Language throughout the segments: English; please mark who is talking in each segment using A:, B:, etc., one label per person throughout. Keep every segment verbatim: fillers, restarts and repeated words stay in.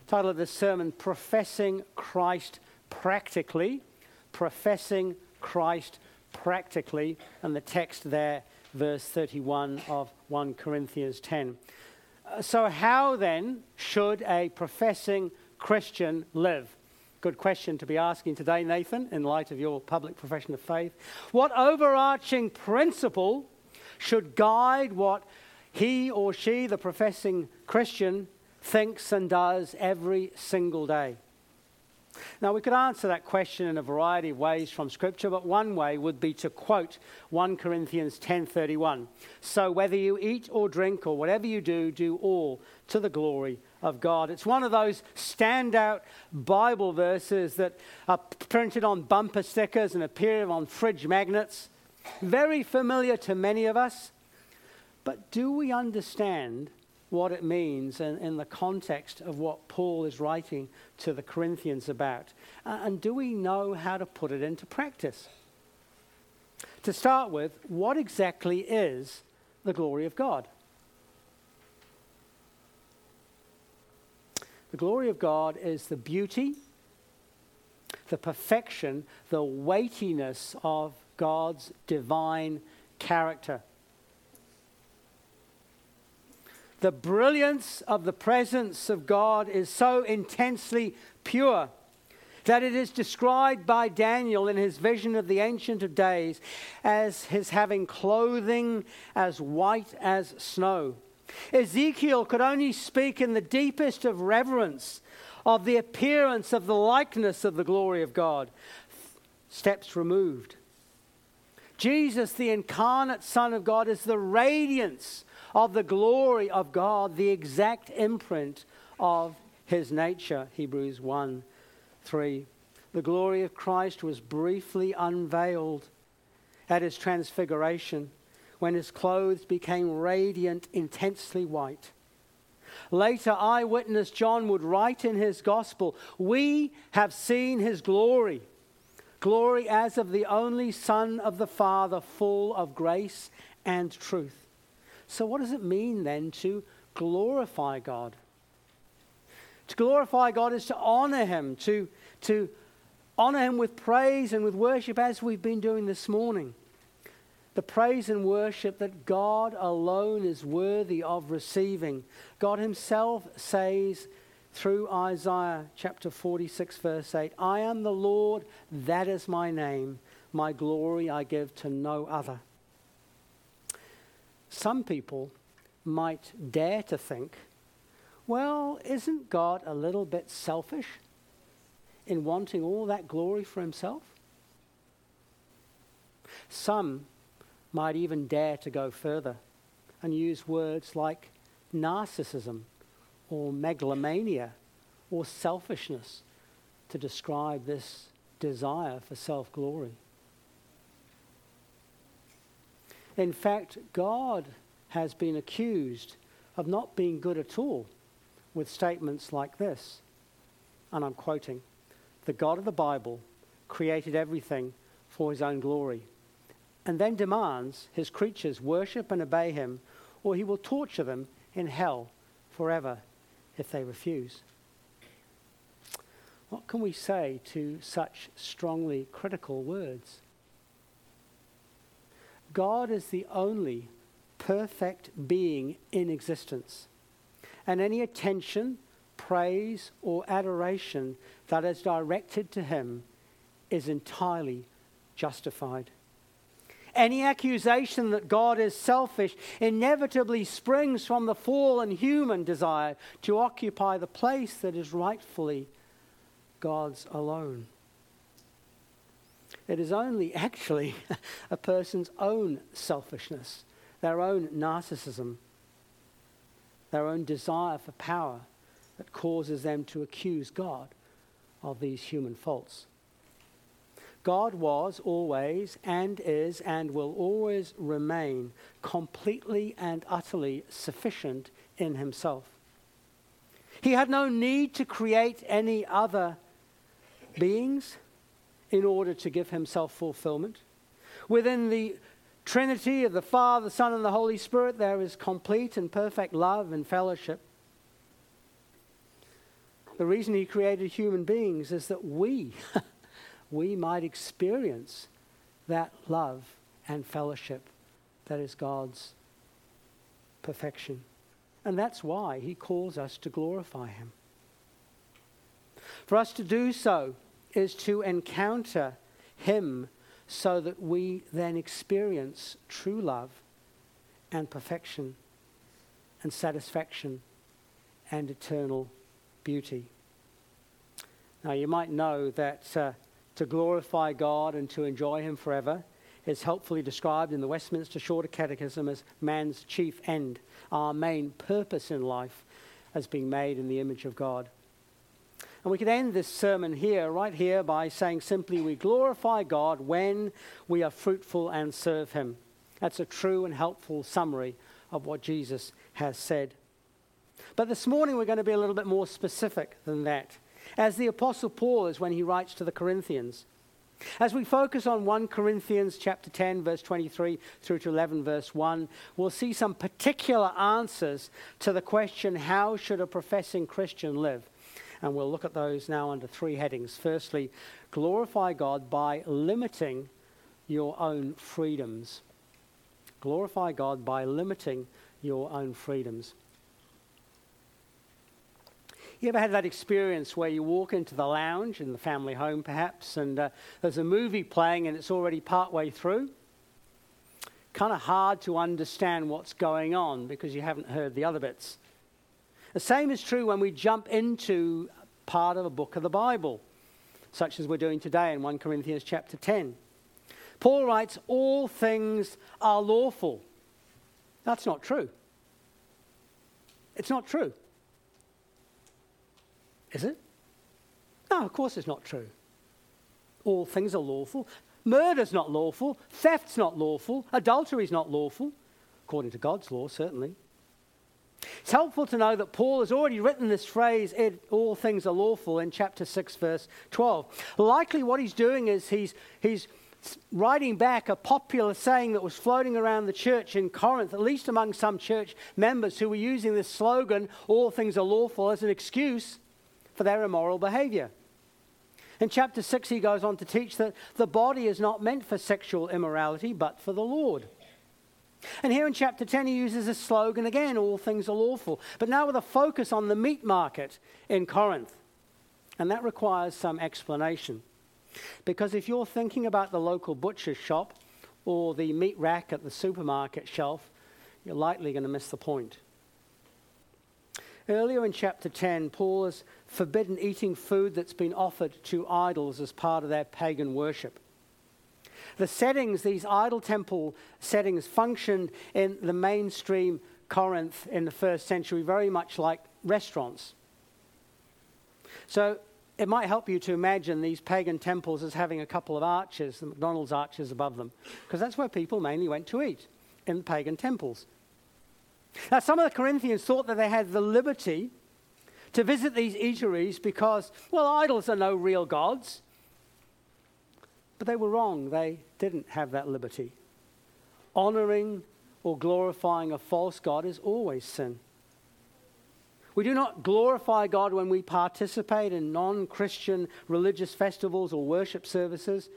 A: Title of this sermon, Professing Christ Practically. Professing Christ Practically. And the text there, verse thirty-one of First Corinthians ten. Uh, so how then should a professing Christian live? Good question to be asking today, Nathan, in light of your public profession of faith. What overarching principle should guide what he or she, the professing Christian, thinks and does every single day? Now, we could answer that question in a variety of ways from Scripture, but one way would be to quote First Corinthians ten thirty-one. So whether you eat or drink or whatever you do, do all to the glory of God. It's one of those standout Bible verses that are printed on bumper stickers and appear on fridge magnets. Very familiar to many of us. But do we understand what it means in, in the context of what Paul is writing to the Corinthians about? Uh, and do we know how to put it into practice? To start with, what exactly is the glory of God? The glory of God is the beauty, the perfection, the weightiness of God's divine character. The brilliance of the presence of God is so intensely pure that it is described by Daniel in his vision of the Ancient of Days as his having clothing as white as snow. Ezekiel could only speak in the deepest of reverence of the appearance of the likeness of the glory of God. Steps removed. Jesus, the incarnate Son of God, is the radiance of the glory of God, the exact imprint of his nature. Hebrews one three. The glory of Christ was briefly unveiled at his transfiguration, when his clothes became radiant, intensely white. Later, eyewitness John would write in his gospel, "We have seen his glory, glory as of the only Son of the Father, full of grace and truth." So what does it mean then to glorify God? To glorify God is to honor him, to, to honor him with praise and with worship, as we've been doing this morning. The praise and worship that God alone is worthy of receiving. God himself says through Isaiah chapter forty-six verse eight, "I am the Lord, that is my name. My glory I give to no other." Some people might dare to think, well, isn't God a little bit selfish in wanting all that glory for himself? Some might even dare to go further and use words like narcissism or megalomania or selfishness to describe this desire for self-glory. In fact, God has been accused of not being good at all with statements like this, and I'm quoting, "The God of the Bible created everything for his own glory, and then demands his creatures worship and obey him, or he will torture them in hell forever if they refuse." What can we say to such strongly critical words? God is the only perfect being in existence, and any attention, praise, or adoration that is directed to him is entirely justified. Any accusation that God is selfish inevitably springs from the fallen human desire to occupy the place that is rightfully God's alone. It is only actually a person's own selfishness, their own narcissism, their own desire for power that causes them to accuse God of these human faults. God was always and is and will always remain completely and utterly sufficient in himself. He had no need to create any other beings in order to give himself fulfillment. Within the Trinity of the Father, the Son, and the Holy Spirit, there is complete and perfect love and fellowship. The reason he created human beings is that we, we might experience that love and fellowship that is God's perfection. And that's why he calls us to glorify him. For us to do so is to encounter him so that we then experience true love and perfection and satisfaction and eternal beauty. Now, you might know that uh, to glorify God and to enjoy him forever is helpfully described in the Westminster Shorter Catechism as man's chief end, our main purpose in life as being made in the image of God. And we could end this sermon here, right here, by saying simply, we glorify God when we are fruitful and serve him. That's a true and helpful summary of what Jesus has said. But this morning we're going to be a little bit more specific than that, as the Apostle Paul is when he writes to the Corinthians. As we focus on First Corinthians chapter ten, verse twenty-three through to eleven, verse one, we'll see some particular answers to the question, how should a professing Christian live? And we'll look at those now under three headings. Firstly, glorify God by limiting your own freedoms. Glorify God by limiting your own freedoms. You ever had that experience where you walk into the lounge in the family home perhaps, and uh, there's a movie playing and it's already partway through? Kind of hard to understand what's going on because you haven't heard the other bits. The same is true when we jump into part of a book of the Bible, such as we're doing today in First Corinthians chapter ten. Paul writes, all things are lawful. That's not true. It's not true. Is it? No, of course it's not true. All things are lawful. Murder's not lawful. Theft's not lawful. Adultery's not lawful, according to God's law, certainly. It's helpful to know that Paul has already written this phrase, all things are lawful, in chapter six, verse twelve. Likely what he's doing is he's, he's writing back a popular saying that was floating around the church in Corinth, at least among some church members who were using this slogan, all things are lawful, as an excuse for their immoral behavior. In chapter six, he goes on to teach that the body is not meant for sexual immorality, but for the Lord. And here in chapter ten, he uses a slogan again, all things are lawful, but now with a focus on the meat market in Corinth. And that requires some explanation. Because if you're thinking about the local butcher's shop or the meat rack at the supermarket shelf, you're likely going to miss the point. Earlier in chapter ten, Paul has forbidden eating food that's been offered to idols as part of their pagan worship. The settings, these idol temple settings, functioned in the mainstream Corinth in the first century very much like restaurants. So it might help you to imagine these pagan temples as having a couple of arches, the McDonald's arches above them, because that's where people mainly went to eat, in pagan temples. Now, some of the Corinthians thought that they had the liberty to visit these eateries because, well, idols are no real gods. But they were wrong. They didn't have that liberty. Honoring or glorifying a false god is always sin. We do not glorify God when we participate in non-Christian religious festivals or worship services,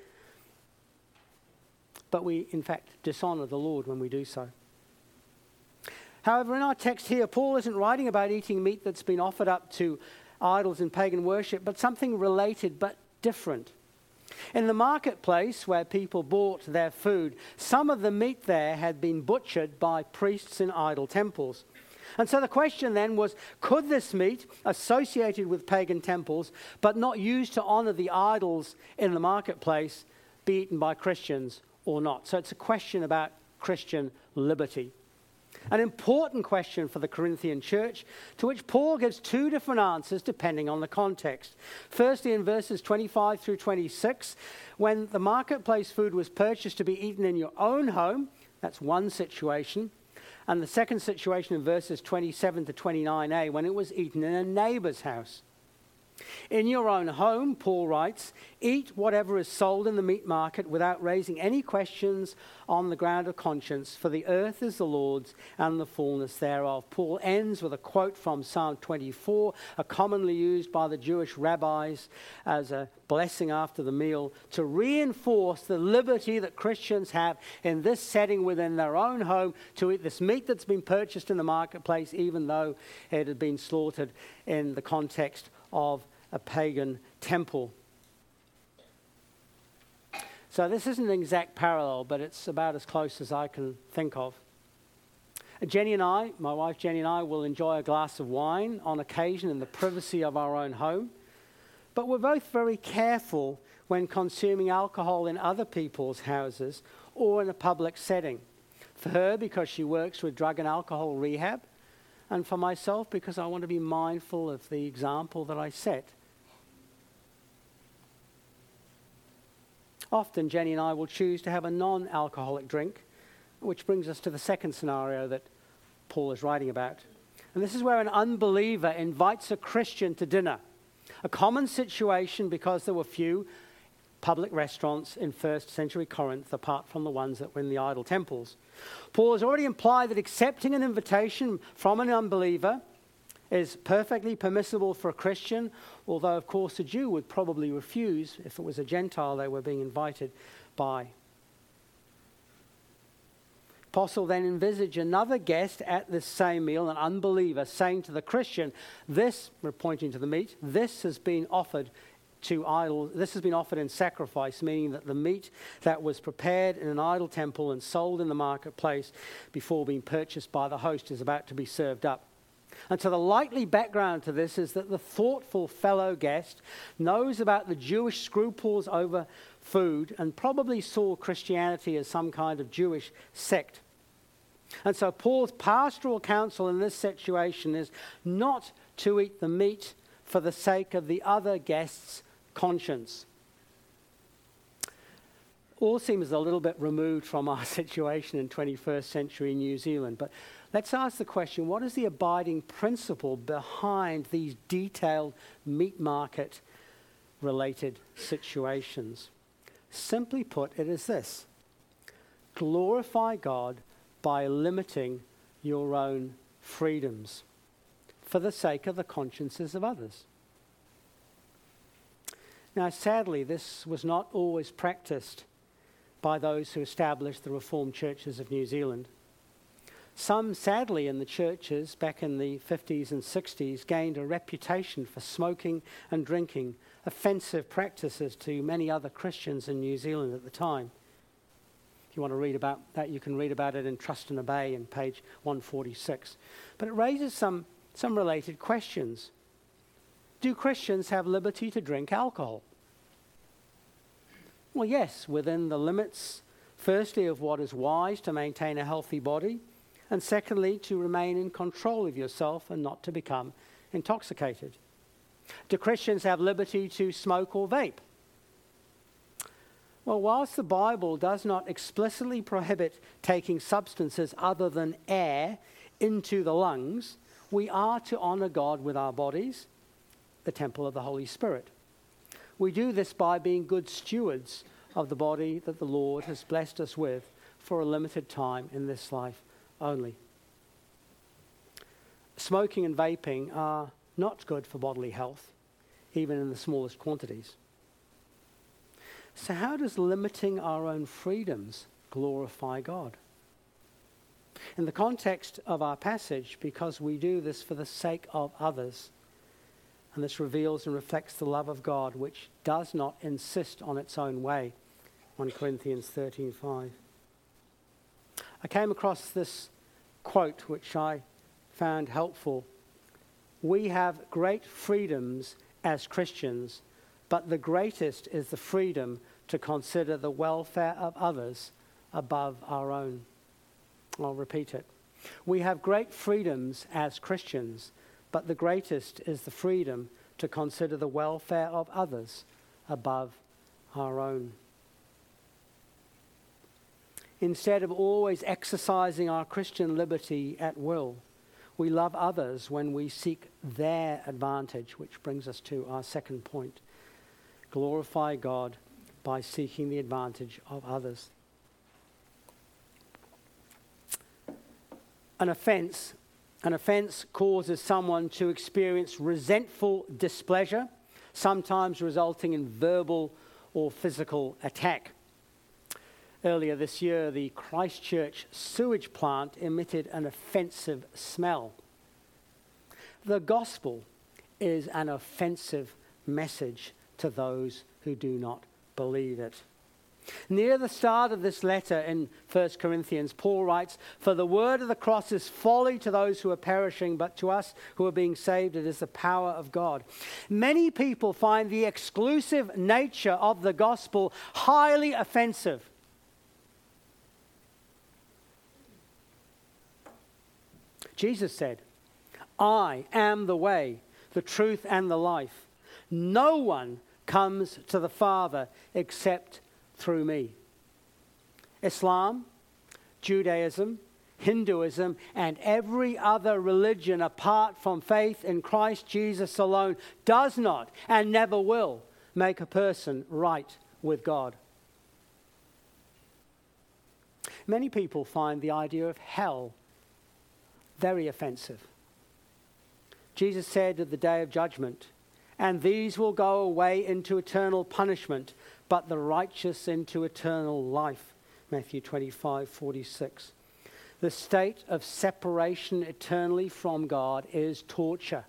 A: but we, in fact, dishonor the Lord when we do so. However, in our text here, Paul isn't writing about eating meat that's been offered up to idols in pagan worship, but something related but different. In the marketplace where people bought their food, some of the meat there had been butchered by priests in idol temples. And so the question then was, could this meat, associated with pagan temples, but not used to honor the idols in the marketplace, be eaten by Christians or not? So it's a question about Christian liberty. An important question for the Corinthian church, to which Paul gives two different answers depending on the context. Firstly, in verses twenty-five through twenty-six, when the marketplace food was purchased to be eaten in your own home, that's one situation. And the second situation in verses twenty-seven to twenty-nine a, when it was eaten in a neighbor's house. In your own home, Paul writes, eat whatever is sold in the meat market without raising any questions on the ground of conscience, for the earth is the Lord's and the fullness thereof. Paul ends with a quote from Psalm twenty-four, a commonly used by the Jewish rabbis as a blessing after the meal, to reinforce the liberty that Christians have in this setting within their own home to eat this meat that's been purchased in the marketplace, even though it had been slaughtered in the context of a pagan temple. So this isn't an exact parallel, but it's about as close as I can think of. Jenny and I, my wife Jenny and I, will enjoy a glass of wine on occasion in the privacy of our own home. But we're both very careful when consuming alcohol in other people's houses or in a public setting. For her, because she works with drug and alcohol rehab, and for myself, because I want to be mindful of the example that I set. Often, Jenny and I will choose to have a non-alcoholic drink, which brings us to the second scenario that Paul is writing about. And this is where an unbeliever invites a Christian to dinner. A common situation because there were few public restaurants in first century Corinth, apart from the ones that were in the idol temples. Paul has already implied that accepting an invitation from an unbeliever is perfectly permissible for a Christian, although, of course, a Jew would probably refuse if it was a Gentile they were being invited by. Apostle then envisaged another guest at this same meal, an unbeliever, saying to the Christian, this, we're pointing to the meat, this has been offered to idols, this has been offered in sacrifice, meaning that the meat that was prepared in an idol temple and sold in the marketplace before being purchased by the host is about to be served up. And so the likely background to this is that the thoughtful fellow guest knows about the Jewish scruples over food and probably saw Christianity as some kind of Jewish sect. And so Paul's pastoral counsel in this situation is not to eat the meat for the sake of the other guest's conscience. All seems a little bit removed from our situation in twenty-first century New Zealand, but let's ask the question, what is the abiding principle behind these detailed meat market related situations? Simply put, it is this: glorify God by limiting your own freedoms for the sake of the consciences of others. Now, sadly, this was not always practiced by those who established the Reformed churches of New Zealand. Some, sadly, in the churches back in the fifties and sixties gained a reputation for smoking and drinking, offensive practices to many other Christians in New Zealand at the time. If you want to read about that, you can read about it in Trust and Obey in page one forty-six. But it raises some, some related questions. Do Christians have liberty to drink alcohol? Well, yes, within the limits, firstly, of what is wise to maintain a healthy body, and secondly, to remain in control of yourself and not to become intoxicated. Do Christians have liberty to smoke or vape? Well, whilst the Bible does not explicitly prohibit taking substances other than air into the lungs, we are to honor God with our bodies, the temple of the Holy Spirit. We do this by being good stewards of the body that the Lord has blessed us with for a limited time in this life only. Smoking and vaping are not good for bodily health, even in the smallest quantities. So how does limiting our own freedoms glorify God? In the context of our passage, because we do this for the sake of others, and this reveals and reflects the love of God, which does not insist on its own way. First Corinthians thirteen five. I came across this quote, which I found helpful. We have great freedoms as Christians, but the greatest is the freedom to consider the welfare of others above our own. I'll repeat it. We have great freedoms as Christians, but the greatest is the freedom to consider the welfare of others above our own. Instead of always exercising our Christian liberty at will, we love others when we seek their advantage, which brings us to our second point. Glorify God by seeking the advantage of others. An offense, an offense causes someone to experience resentful displeasure, sometimes resulting in verbal or physical attack. Earlier this year, the Christchurch sewage plant emitted an offensive smell. The gospel is an offensive message to those who do not believe it. Near the start of this letter in First Corinthians, Paul writes, "For the word of the cross is folly to those who are perishing, but to us who are being saved, it is the power of God." Many people find the exclusive nature of the gospel highly offensive. Jesus said, "I am the way, the truth, and the life. No one comes to the Father except through me." Islam, Judaism, Hinduism, and every other religion apart from faith in Christ Jesus alone does not and never will make a person right with God. Many people find the idea of hell very offensive. Jesus said at the day of judgment, "And these will go away into eternal punishment, but the righteous into eternal life." Matthew twenty-five forty-six. The state of separation eternally from God is torture.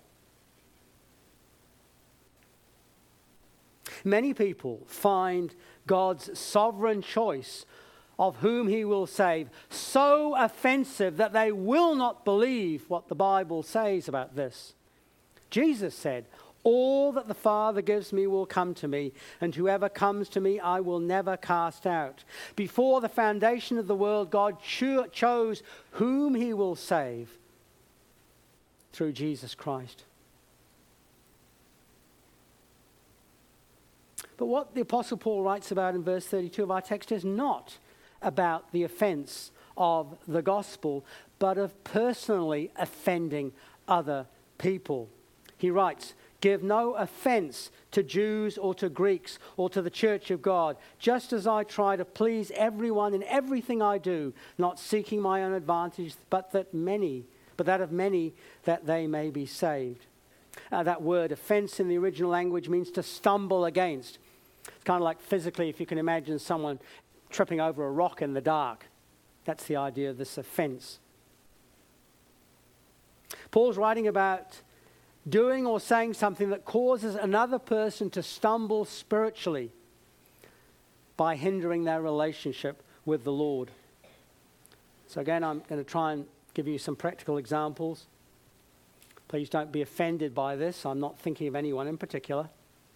A: Many people find God's sovereign choice of whom he will save so offensive that they will not believe what the Bible says about this. Jesus said, "All that the Father gives me will come to me, and whoever comes to me I will never cast out." Before the foundation of the world, God cho- chose whom he will save through Jesus Christ. But what the Apostle Paul writes about in verse thirty-two of our text is not about the offense of the gospel, but of personally offending other people. He writes, "Give no offense to Jews or to Greeks or to the church of God, just as I try to please everyone in everything I do, not seeking my own advantage, but that many, but that of many, that they may be saved." Uh, that word offense in the original language means to stumble against. It's kind of like physically, if you can imagine someone tripping over a rock in the dark. That's the idea of this offense. Paul's writing about doing or saying something that causes another person to stumble spiritually by hindering their relationship with the Lord. So again, I'm going to try and give you some practical examples. Please don't be offended by this. I'm not thinking of anyone in particular.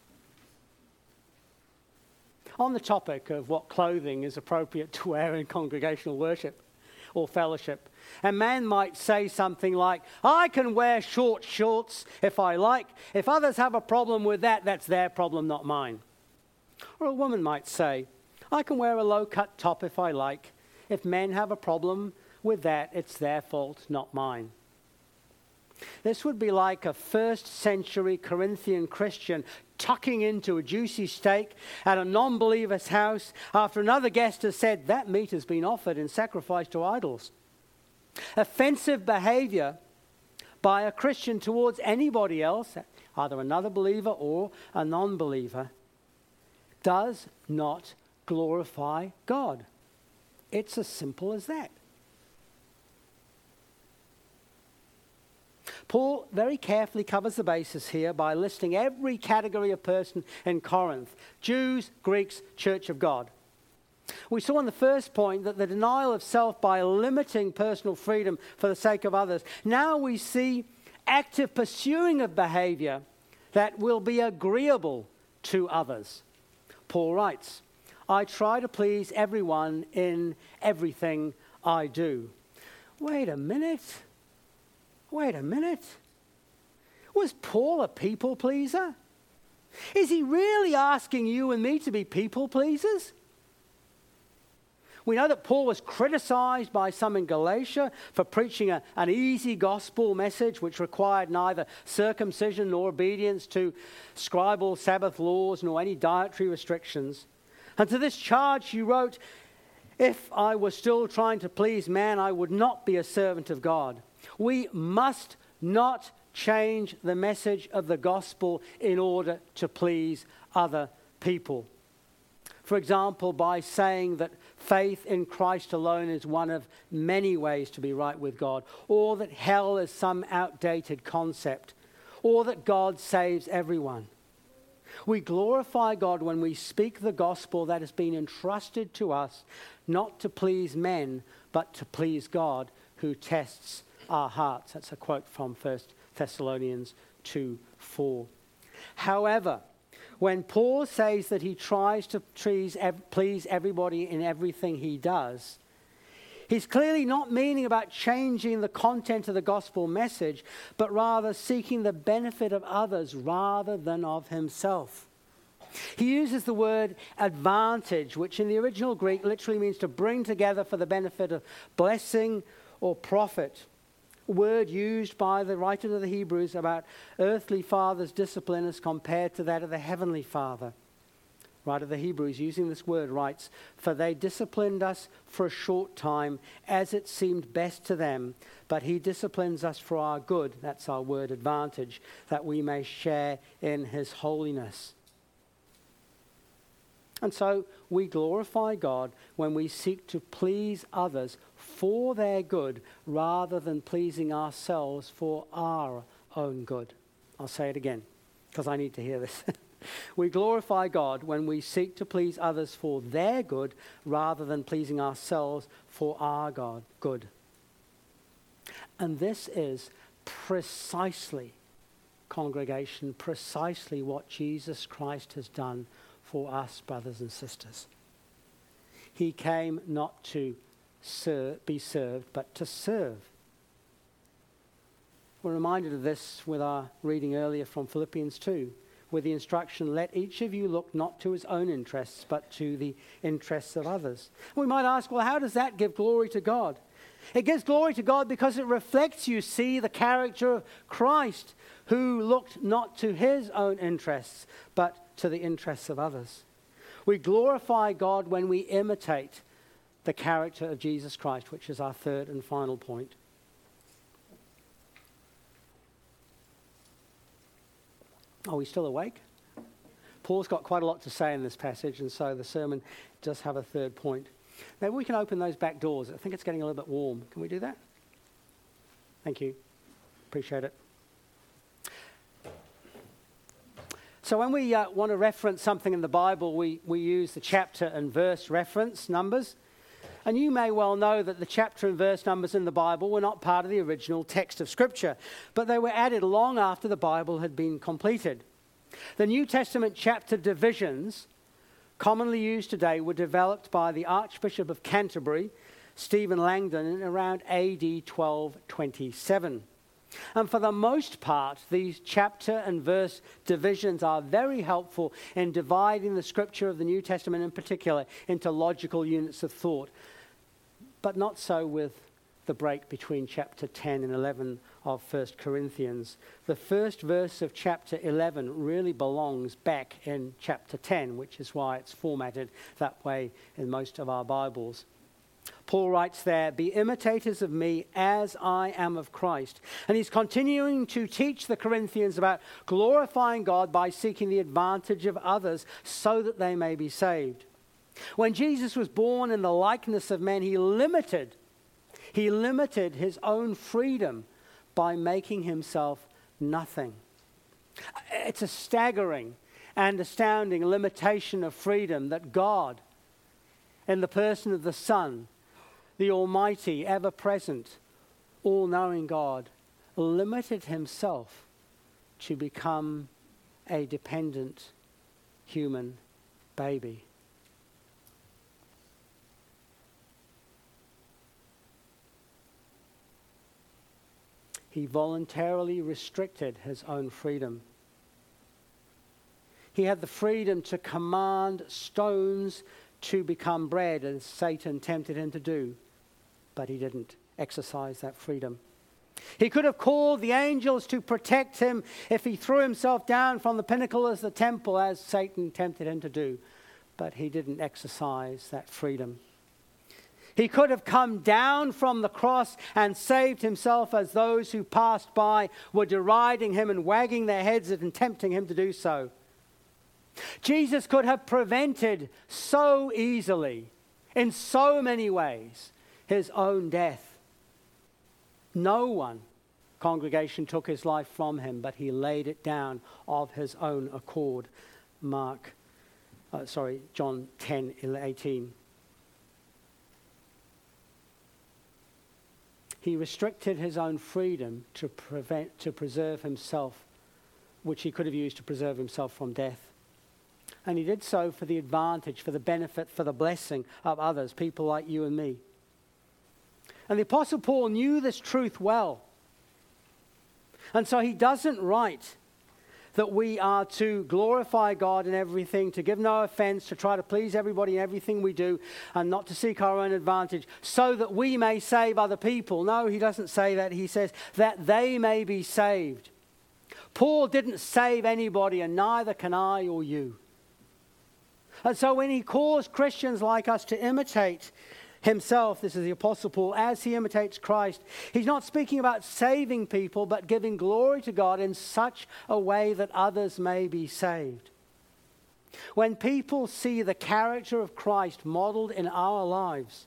A: On the topic of what clothing is appropriate to wear in congregational worship or fellowship, a man might say something like, "I can wear short shorts if I like. If others have a problem with that, that's their problem, not mine." Or a woman might say, "I can wear a low-cut top if I like. If men have a problem with that, it's their fault, not mine." This would be like a first century Corinthian Christian tucking into a juicy steak at a non-believer's house after another guest has said, "That meat has been offered in sacrifice to idols." Offensive behavior by a Christian towards anybody else, either another believer or a non-believer, does not glorify God. It's as simple as that. Paul very carefully covers the basis here by listing every category of person in Corinth: Jews, Greeks, Church of God. We saw in the first point that the denial of self by limiting personal freedom for the sake of others. Now we see active pursuing of behavior that will be agreeable to others. Paul writes, "I try to please everyone in everything I do." Wait a minute. Wait a minute. Was Paul a people pleaser? Is he really asking you and me to be people pleasers? We know that Paul was criticized by some in Galatia for preaching a, an easy gospel message which required neither circumcision nor obedience to scribal Sabbath laws nor any dietary restrictions. And to this charge he wrote, "If I was still trying to please man, I would not be a servant of God." We must not change the message of the gospel in order to please other people. For example, by saying that faith in Christ alone is one of many ways to be right with God, or that hell is some outdated concept, or that God saves everyone. We glorify God when we speak the gospel that has been entrusted to us, not to please men, but to please God who tests our hearts. That's a quote from First Thessalonians two four. However, when Paul says that he tries to please everybody in everything he does, he's clearly not meaning about changing the content of the gospel message, but rather seeking the benefit of others rather than of himself. He uses the word advantage, which in the original Greek literally means to bring together for the benefit of blessing or profit. Word used by the writer of the Hebrews about earthly father's discipline as compared to that of the heavenly Father. Writer of the Hebrews, using this word, writes, "For they disciplined us for a short time as it seemed best to them, but he disciplines us for our good," that's our word advantage, "that we may share in his holiness." And so we glorify God when we seek to please others for their good rather than pleasing ourselves for our own good. I'll say it again because I need to hear this. We glorify God when we seek to please others for their good rather than pleasing ourselves for our God good. And this is precisely, congregation, precisely what Jesus Christ has done for us, brothers and sisters. He came not to serve, be served, but to serve. We're reminded of this with our reading earlier from Philippians two, with the instruction, "Let each of you look not to his own interests, but to the interests of others." We might ask, well, how does that give glory to God? It gives glory to God because it reflects, you see, the character of Christ, who looked not to his own interests, but to the interests of others. We glorify God when we imitate the character of Jesus Christ, which is our third and final point. Are we still awake? Paul's got quite a lot to say in this passage, and so the sermon does have a third point. Maybe we can open those back doors. I think it's getting a little bit warm. Can we do that? Thank you. Appreciate it. So when we uh, want to reference something in the Bible, we, we use the chapter and verse reference numbers. And you may well know that the chapter and verse numbers in the Bible were not part of the original text of Scripture, but they were added long after the Bible had been completed. The New Testament chapter divisions, commonly used today, were developed by the Archbishop of Canterbury, Stephen Langdon, in around A D twelve twenty-seven. And for the most part, these chapter and verse divisions are very helpful in dividing the Scripture of the New Testament in particular into logical units of thought, but not so with the break between chapter ten and eleven of First Corinthians. The first verse of chapter eleven really belongs back in chapter ten, which is why it's formatted that way in most of our Bibles. Paul writes there, "Be imitators of me as I am of Christ." And he's continuing to teach the Corinthians about glorifying God by seeking the advantage of others so that they may be saved. When Jesus was born in the likeness of men, he limited, he limited his own freedom by making himself nothing. It's a staggering and astounding limitation of freedom that God, in the person of the Son, the Almighty, ever-present, all-knowing God, limited himself to become a dependent human baby. He voluntarily restricted his own freedom. He had the freedom to command stones to become bread, as Satan tempted him to do, but he didn't exercise that freedom. He could have called the angels to protect him if he threw himself down from the pinnacle of the temple, as Satan tempted him to do, but he didn't exercise that freedom. He could have come down from the cross and saved himself, as those who passed by were deriding him and wagging their heads and tempting him to do so. Jesus could have prevented so easily, in so many ways, his own death. No one, congregation, took his life from him, but he laid it down of his own accord. Mark, uh, sorry, John ten, eighteen. He restricted his own freedom to prevent, to preserve himself, which he could have used to preserve himself from death. And he did so for the advantage, for the benefit, for the blessing of others, people like you and me. And the Apostle Paul knew this truth well. And so he doesn't write that we are to glorify God in everything, to give no offense, to try to please everybody in everything we do, and not to seek our own advantage, so that we may save other people. No, he doesn't say that. He says that they may be saved. Paul didn't save anybody, and neither can I or you. And so when he calls Christians like us to imitate himself, this is the Apostle Paul, as he imitates Christ, he's not speaking about saving people, but giving glory to God in such a way that others may be saved. When people see the character of Christ modeled in our lives,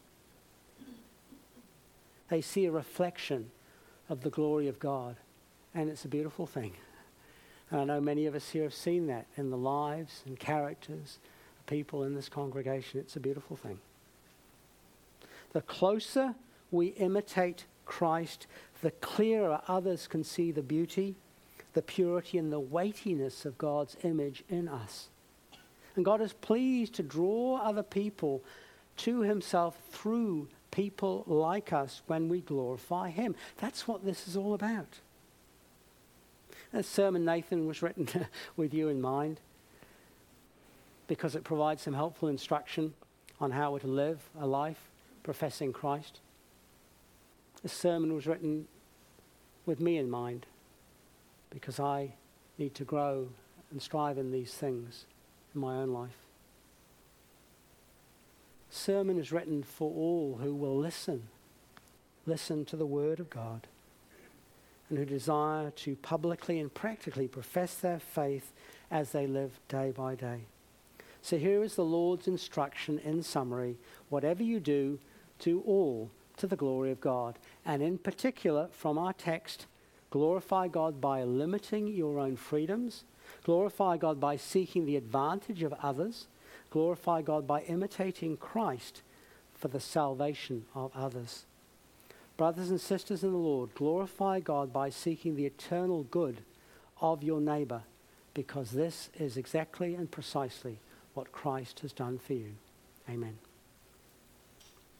A: they see a reflection of the glory of God. And it's a beautiful thing. And I know many of us here have seen that in the lives and characters of people in this congregation. It's a beautiful thing. The closer we imitate Christ, the clearer others can see the beauty, the purity, and the weightiness of God's image in us. And God is pleased to draw other people to himself through people like us when we glorify him. That's what this is all about. This sermon, Nathan, was written with you in mind because it provides some helpful instruction on how we're to live a life professing Christ. This sermon was written with me in mind because I need to grow and strive in these things in my own life. The sermon is written for all who will listen, listen to the word of God, and who desire to publicly and practically profess their faith as they live day by day. So here is the Lord's instruction in summary. Whatever you do, do all to the glory of God. And in particular, from our text, glorify God by limiting your own freedoms. Glorify God by seeking the advantage of others. Glorify God by imitating Christ for the salvation of others. Brothers and sisters in the Lord, glorify God by seeking the eternal good of your neighbor, because this is exactly and precisely what Christ has done for you. Amen.